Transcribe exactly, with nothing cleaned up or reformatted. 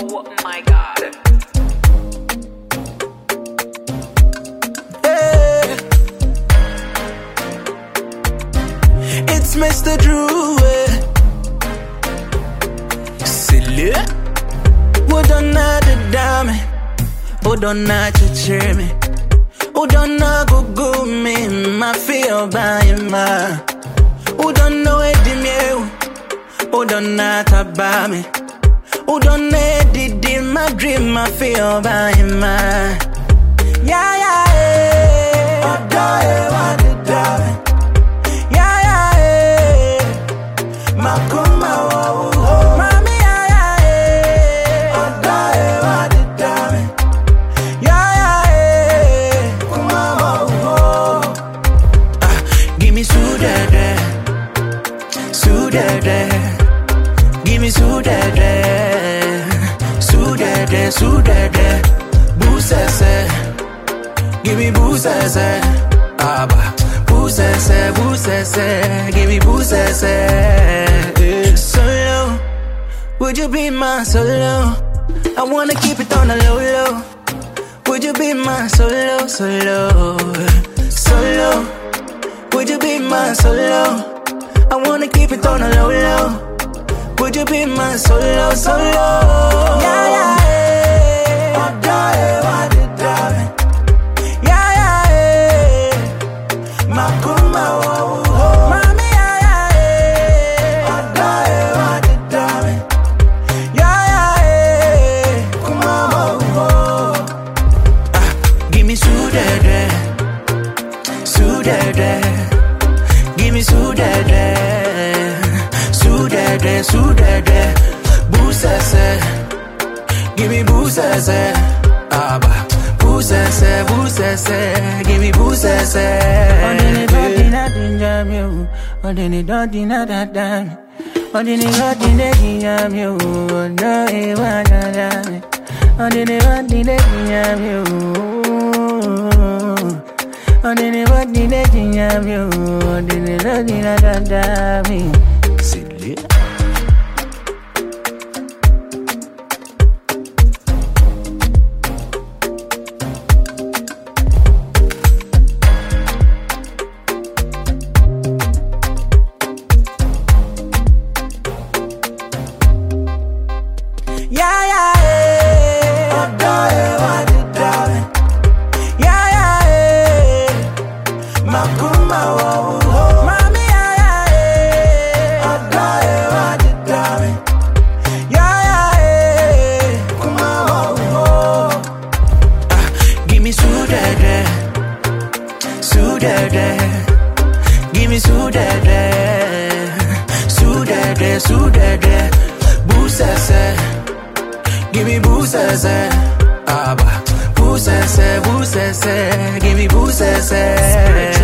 Oh my God. Hey. It's Mister Drew. Silly. What done not the diamond? What done not to cheer me? What done not go go me? My feel by my. Who don't know it, Dimmy? Who don't know about me? Who don't know it, in my dream? I feel by my. Yeah, yeah, yeah. I die, I die. Yeah, yeah, yeah. My kuma, oh, oh. Mommy, yeah, yeah, yeah. I die, I die. Yeah, yeah, yeah. Kuma, oh, oh. Ah, give me sugar. Sudade, give me sudade, sudade, sudade, bousese, give me bousese, aba, bousese, bousese, give me bousese. Solo, would you be my solo? I wanna keep it on the low low. Would you be my solo, solo, solo? Would you be my solo? I wanna keep it on a low low. Would you be my solo, solo? Yeah, yeah, yeah. I die, I die. Yeah, yeah, yeah. My kuma, oh, oh. Mommy, yeah, yeah, yeah. I die, I die. Yeah, yeah, yeah. Kuma, oh, oh. Ah, give me sudade, sudade. Give me sudade, sudade, sudade, bousese. Give me bousese, aba, bousese, bousese. Give me bousese. Odini dodina dinjam yo, odini dodina dadam, odini dodina dinjam yo, no ewa dadam, odini dodina dinjam yo. Odini dodina dinjam yo, odini dodina dadam. Silly. Yeah, yeah, yeah. I die, I die. Yeah, yeah, yeah. My kuma, oh, oh. Mommy, yeah, yeah, yeah. I die, I die. Yeah, yeah, yeah. Kuma, oh, oh. Ah, give me sudade, sudade. Give me sudade, sudade, sudade. Bousese. Give me bousese, aba, bousese, bousese, give me bousese.